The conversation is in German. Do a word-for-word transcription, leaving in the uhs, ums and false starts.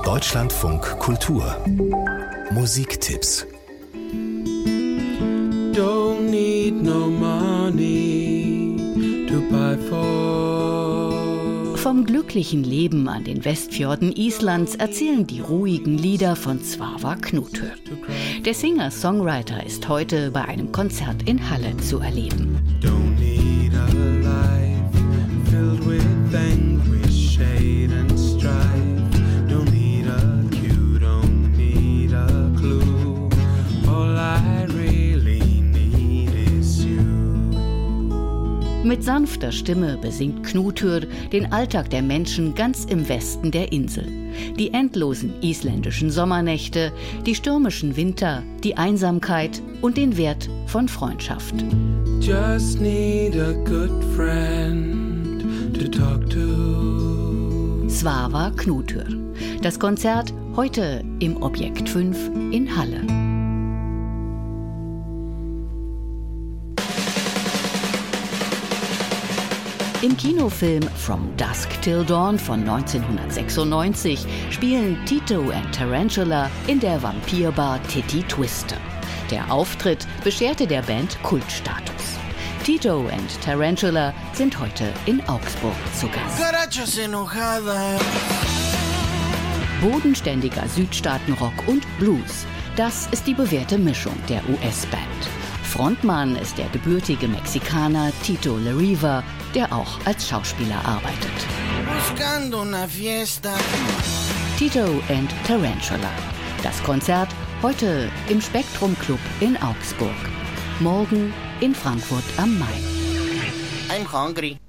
Deutschlandfunk Kultur Musiktipps. Don't need no money to buy for. Vom glücklichen Leben an den Westfjorden Islands erzählen die ruhigen Lieder von Svavar Knútur. Der Singer-Songwriter ist heute bei einem Konzert in Halle zu erleben. Don't need a life filled with anguish, hate and strife. Don't need a cue, don't need a clue. All I really need is you. Mit sanfter Stimme besingt Knútur den Alltag der Menschen ganz im Westen der Insel. Die endlosen isländischen Sommernächte, die stürmischen Winter, die Einsamkeit und den Wert von Freundschaft. Just need a good friend to talk to. Svavar Knútur. Das Konzert heute im Objekt fünf in Halle. Im Kinofilm From Dusk Till Dawn von neunzehnhundertsechsundneunzig spielen Tito and Tarantula in der Vampirbar Titty Twister. Der Auftritt bescherte der Band Kultstatus. Tito and Tarantula sind heute in Augsburg zu Gast. Bodenständiger Südstaatenrock und Blues, das ist die bewährte Mischung der U S-Band. Frontmann ist der gebürtige Mexikaner Tito Larriva, der auch als Schauspieler arbeitet. Tito and Tarantula. Das Konzert heute im Spektrum Club in Augsburg. Morgen in Frankfurt am Main. I'm hungry.